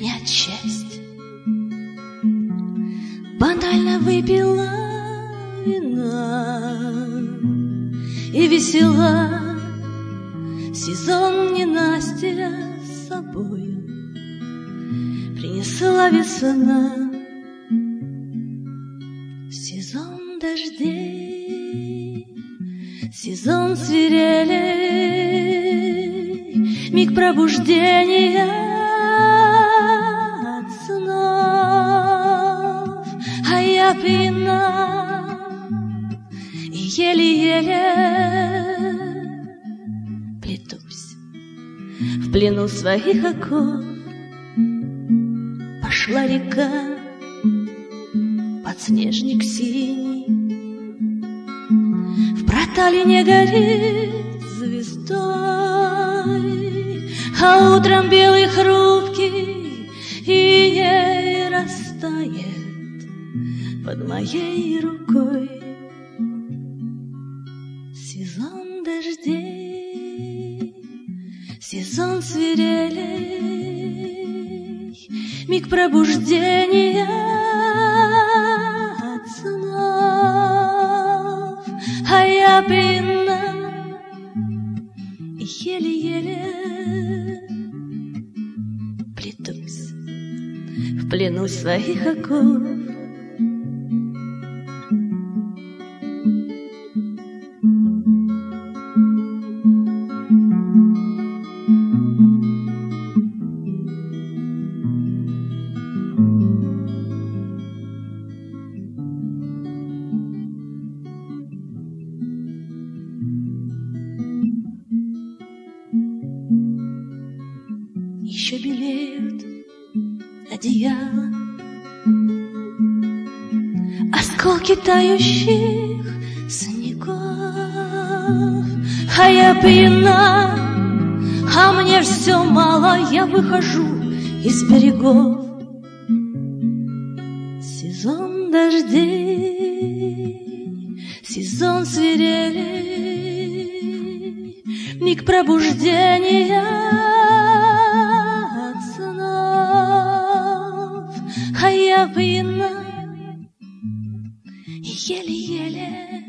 не отчесть. Банально выпила вина и весела. Сезон ненастья с собою принесла весна. Сезон дождей, сезон свирелей, миг пробуждения от снов. А я пьяна и еле-еле плетусь в плену своих оков. Пошла река, подснежник синий, в проталине горит звездой, а утром белый хрупкий и не растает под моей рукой. Сезон дождей, сезон свирелей, миг пробуждения от снов. А я пьяна и еле-еле плетусь в плену своих оков. Еще белеют одеяла, осколки тающих снегов. А я пьяна, а мне все мало, я выхожу из берегов. Сезон дождей, сезон свирелей, миг пробуждения от снов. А я пьяна и еле-еле